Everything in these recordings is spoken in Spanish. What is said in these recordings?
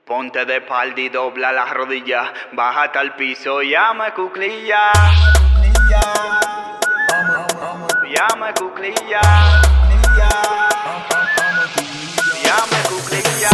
Ponte de espalda y dobla las rodillas, bájate al piso y llama cuclilla. Llama cuclilla. Llama cuclilla.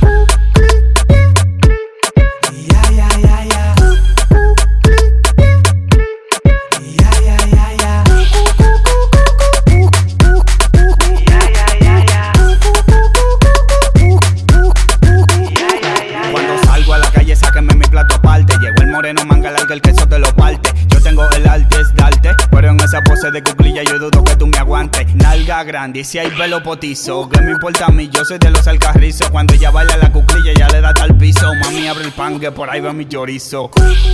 Moreno, manga larga, el queso te lo parte. Yo tengo el arte es darte, pero en esa pose de cuclilla yo dudo que tú me aguantes. Nalga grande y si hay pelo potizo, ¿qué me importa a mí? Yo soy de los alcarrizos. Cuando ella baila la cuclilla ya le da tal piso. Mami abre el pan que por ahí va mi chorizo.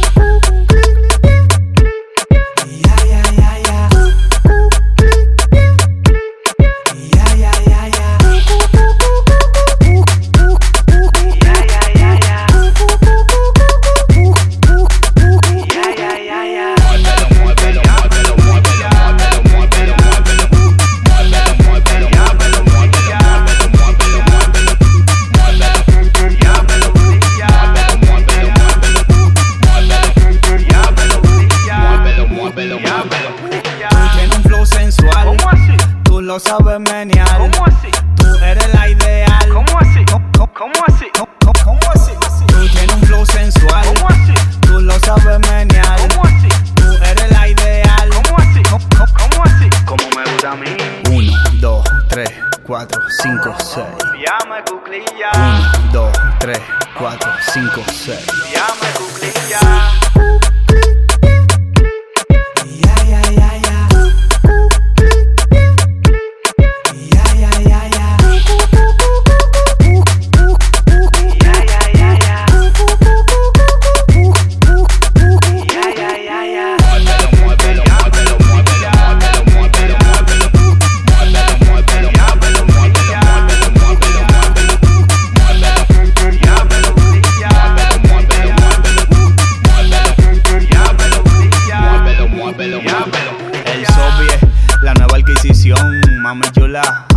Tú lo sabes menear. ¿Cómo así? Tú eres la ideal. ¿Cómo así? ¿Cómo así? ¿Cómo así? Tú tienes un flow sensual. ¿Cómo así? Tú lo sabes menear. ¿Cómo así? Tú eres la ideal. ¿Cómo así? ¿Cómo así? Como me gusta a mí. 1, 2, 3, 4, 5, 6. Llama cuclilla. 1, 2, 3, 4, 5, 6. Llama cuclilla. El Soviet, la nueva adquisición, mami chula.